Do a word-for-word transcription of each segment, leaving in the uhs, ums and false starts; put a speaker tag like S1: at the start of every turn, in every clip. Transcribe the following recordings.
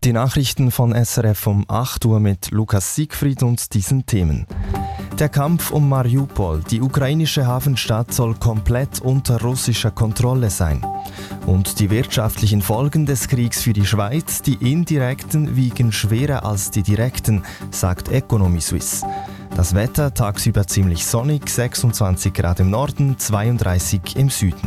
S1: Die Nachrichten von S R F um acht Uhr mit Lukas Siegfried und diesen Themen. Der Kampf um Mariupol, die ukrainische Hafenstadt, soll komplett unter russischer Kontrolle sein. Und die wirtschaftlichen Folgen des Kriegs für die Schweiz, die indirekten, wiegen schwerer als die direkten, sagt Economy Suisse. Das Wetter tagsüber ziemlich sonnig, sechsundzwanzig Grad im Norden, zweiunddreißig im Süden.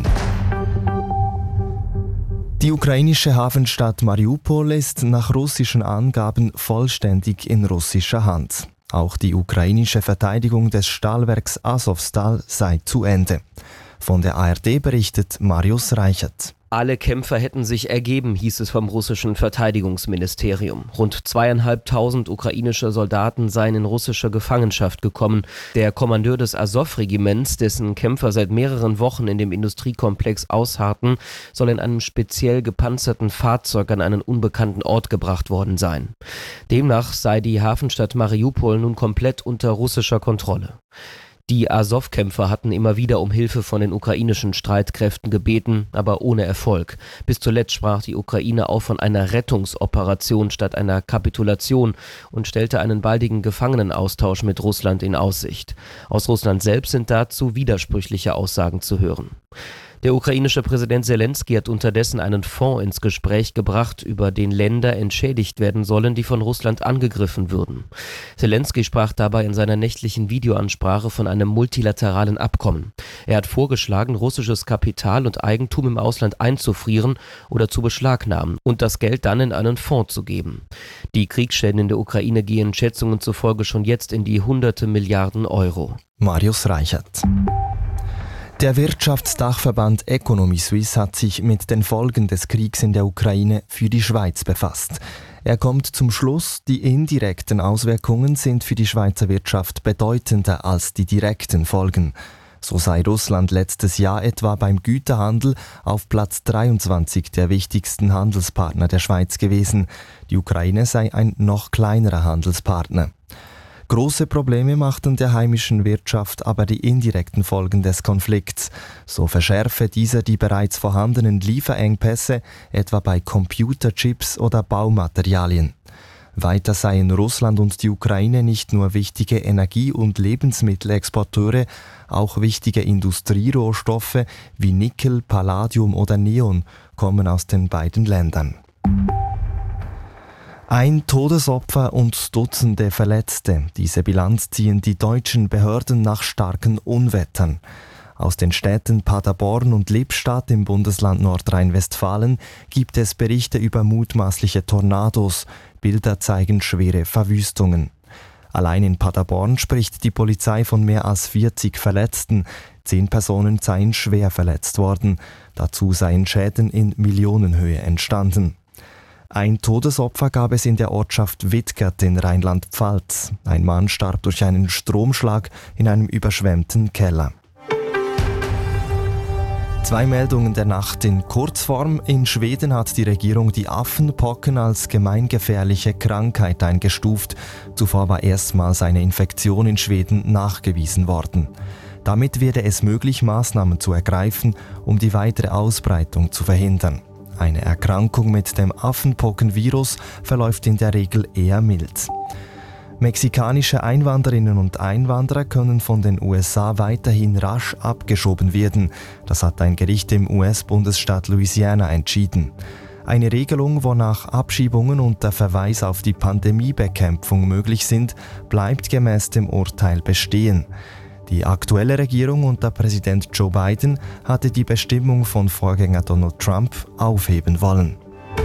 S1: Die ukrainische Hafenstadt Mariupol ist nach russischen Angaben vollständig in russischer Hand. Auch die ukrainische Verteidigung des Stahlwerks Azovstal sei zu Ende. Von der A R D berichtet Marius Reichert.
S2: Alle Kämpfer hätten sich ergeben, hieß es vom russischen Verteidigungsministerium. Rund zweieinhalbtausend ukrainische Soldaten seien in russische Gefangenschaft gekommen. Der Kommandeur des Azov-Regiments, dessen Kämpfer seit mehreren Wochen in dem Industriekomplex ausharrten, soll in einem speziell gepanzerten Fahrzeug an einen unbekannten Ort gebracht worden sein. Demnach sei die Hafenstadt Mariupol nun komplett unter russischer Kontrolle. Die Azov-Kämpfer hatten immer wieder um Hilfe von den ukrainischen Streitkräften gebeten, aber ohne Erfolg. Bis zuletzt sprach die Ukraine auch von einer Rettungsoperation statt einer Kapitulation und stellte einen baldigen Gefangenenaustausch mit Russland in Aussicht. Aus Russland selbst sind dazu widersprüchliche Aussagen zu hören. Der ukrainische Präsident Selensky hat unterdessen einen Fonds ins Gespräch gebracht, über den Länder entschädigt werden sollen, die von Russland angegriffen würden. Selensky sprach dabei in seiner nächtlichen Videoansprache von einem multilateralen Abkommen. Er hat vorgeschlagen, russisches Kapital und Eigentum im Ausland einzufrieren oder zu beschlagnahmen und das Geld dann in einen Fonds zu geben. Die Kriegsschäden in der Ukraine gehen Schätzungen zufolge schon jetzt in die hunderte Milliarden Euro.
S1: Marius Reichert. Der Wirtschaftsdachverband Economy Suisse hat sich mit den Folgen des Kriegs in der Ukraine für die Schweiz befasst. Er kommt zum Schluss, die indirekten Auswirkungen sind für die Schweizer Wirtschaft bedeutender als die direkten Folgen. So sei Russland letztes Jahr etwa beim Güterhandel auf Platz dreiundzwanzig der wichtigsten Handelspartner der Schweiz gewesen. Die Ukraine sei ein noch kleinerer Handelspartner. Große Probleme machten der heimischen Wirtschaft aber die indirekten Folgen des Konflikts. So verschärfe dieser die bereits vorhandenen Lieferengpässe, etwa bei Computerchips oder Baumaterialien. Weiter seien Russland und die Ukraine nicht nur wichtige Energie- und Lebensmittelexporteure, auch wichtige Industrierohstoffe wie Nickel, Palladium oder Neon kommen aus den beiden Ländern. Ein Todesopfer und Dutzende Verletzte. Diese Bilanz ziehen die deutschen Behörden nach starken Unwettern. Aus den Städten Paderborn und Lippstadt im Bundesland Nordrhein-Westfalen gibt es Berichte über mutmaßliche Tornados. Bilder zeigen schwere Verwüstungen. Allein in Paderborn spricht die Polizei von mehr als vierzig Verletzten. Zehn Personen seien schwer verletzt worden. Dazu seien Schäden in Millionenhöhe entstanden. Ein Todesopfer gab es in der Ortschaft Wittgert in Rheinland-Pfalz. Ein Mann starb durch einen Stromschlag in einem überschwemmten Keller. Zwei Meldungen der Nacht in Kurzform. In Schweden hat die Regierung die Affenpocken als gemeingefährliche Krankheit eingestuft. Zuvor war erstmals eine Infektion in Schweden nachgewiesen worden. Damit werde es möglich, Maßnahmen zu ergreifen, um die weitere Ausbreitung zu verhindern. Eine Erkrankung mit dem Affenpockenvirus verläuft in der Regel eher mild. Mexikanische Einwanderinnen und Einwanderer können von den U S A weiterhin rasch abgeschoben werden. Das hat ein Gericht im U S-Bundesstaat Louisiana entschieden. Eine Regelung, wonach Abschiebungen unter Verweis auf die Pandemiebekämpfung möglich sind, bleibt gemäß dem Urteil bestehen. Die aktuelle Regierung unter Präsident Joe Biden hatte die Bestimmung von Vorgänger Donald Trump aufheben wollen.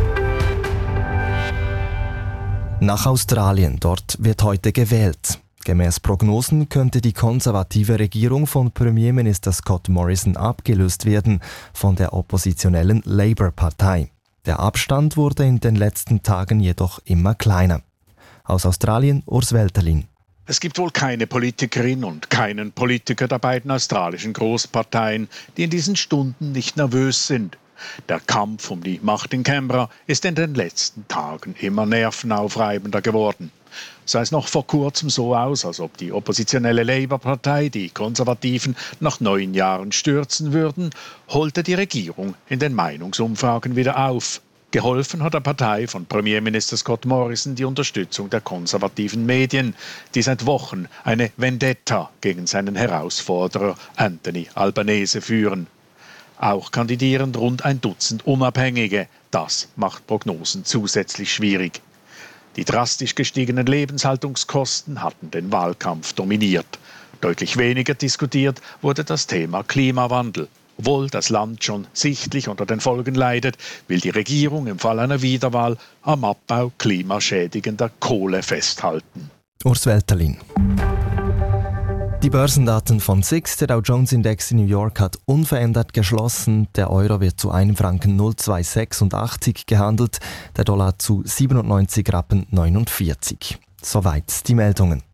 S1: Nach Australien, dort wird heute gewählt. Gemäß Prognosen könnte die konservative Regierung von Premierminister Scott Morrison abgelöst werden von der oppositionellen Labour-Partei. Der Abstand wurde in den letzten Tagen jedoch immer kleiner. Aus Australien, Urs Welterlin.
S3: Es gibt wohl keine Politikerin und keinen Politiker der beiden australischen Großparteien, die in diesen Stunden nicht nervös sind. Der Kampf um die Macht in Canberra ist in den letzten Tagen immer nervenaufreibender geworden. Sah es noch vor kurzem so aus, als ob die oppositionelle Labour-Partei die Konservativen nach neun Jahren stürzen würden, holte die Regierung in den Meinungsumfragen wieder auf. Geholfen hat der Partei von Premierminister Scott Morrison die Unterstützung der konservativen Medien, die seit Wochen eine Vendetta gegen seinen Herausforderer Anthony Albanese führen. Auch kandidieren rund ein Dutzend Unabhängige. Das macht Prognosen zusätzlich schwierig. Die drastisch gestiegenen Lebenshaltungskosten hatten den Wahlkampf dominiert. Deutlich weniger diskutiert wurde das Thema Klimawandel. Obwohl das Land schon sichtlich unter den Folgen leidet, will die Regierung im Fall einer Wiederwahl am Abbau klimaschädigender Kohle festhalten.
S1: Urs Welterlin. Die Börsendaten von S I X, der Dow Jones Index in New York hat unverändert geschlossen. Der Euro wird zu einem Franken null Komma zweihundertsechsundachtzig gehandelt, der Dollar zu siebenundneunzig Rappen neunundvierzig. Soweit die Meldungen.